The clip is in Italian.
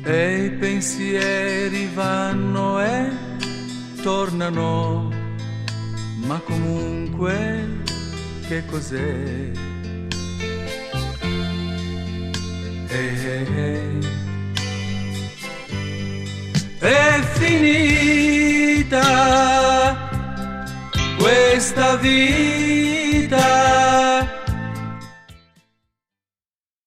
e i pensieri vanno e tornano, ma comunque che cos'è? È finita questa vita